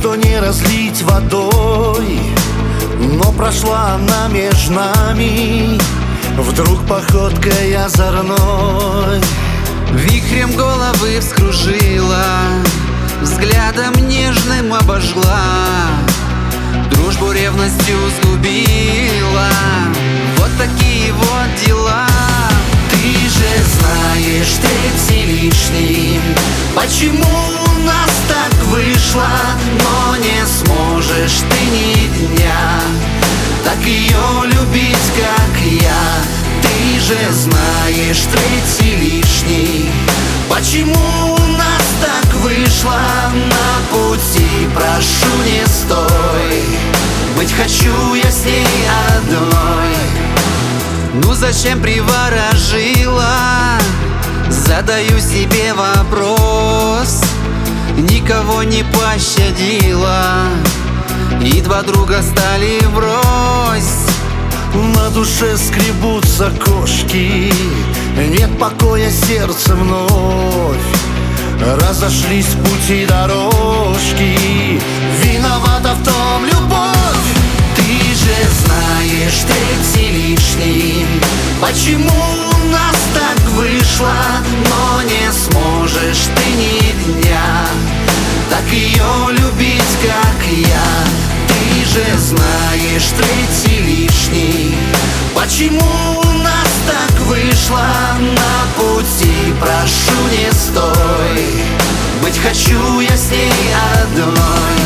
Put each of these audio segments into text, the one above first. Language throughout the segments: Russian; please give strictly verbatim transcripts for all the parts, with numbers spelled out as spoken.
что не разлить водой, но прошла она между нами вдруг походкой озорной. Вихрем головы вскружила, взглядом нежным обожгла, дружбу ревностью сгубила. Вот такие вот дела. Ты же знаешь, третий лишний, почему у нас так вышло, но не сможешь ты ни дня так ее любить, как я. Ты же знаешь, третий лишний, почему у нас так вышло, на пути прошу не стой, быть хочу я с ней одной. Ну зачем приворожила? Задаю себе вопрос. Никого не пощадила, и два друга стали врозь. На душе скребутся кошки, нет покоя сердце вновь. Разошлись пути дорожки, виновата в том любовь. Ты же знаешь, третий лишний, почему у нас так вышло, но не сможешь ты ни дня так ее любить, как я. Ты же знаешь, третий лишний, почему у нас так вышло, на пути прошу не стой, быть хочу я с ней одной.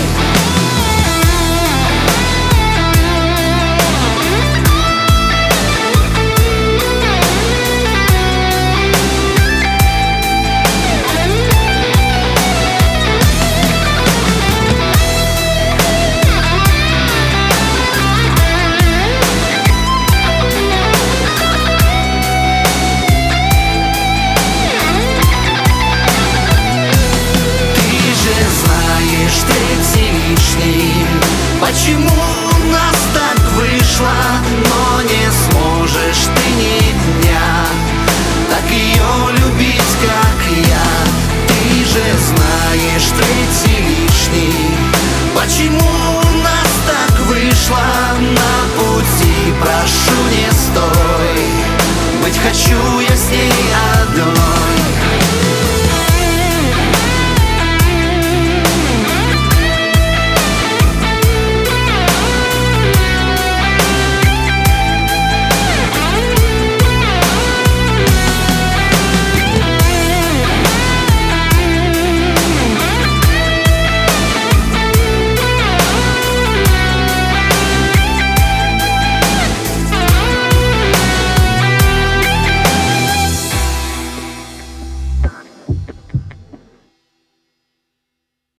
Третий лишний, почему у нас так вышло, но не сможешь ты ни дня так ее любить, как я. Ты же знаешь, третий лишний, почему у нас так вышло, на пути прошу не стой, быть хочу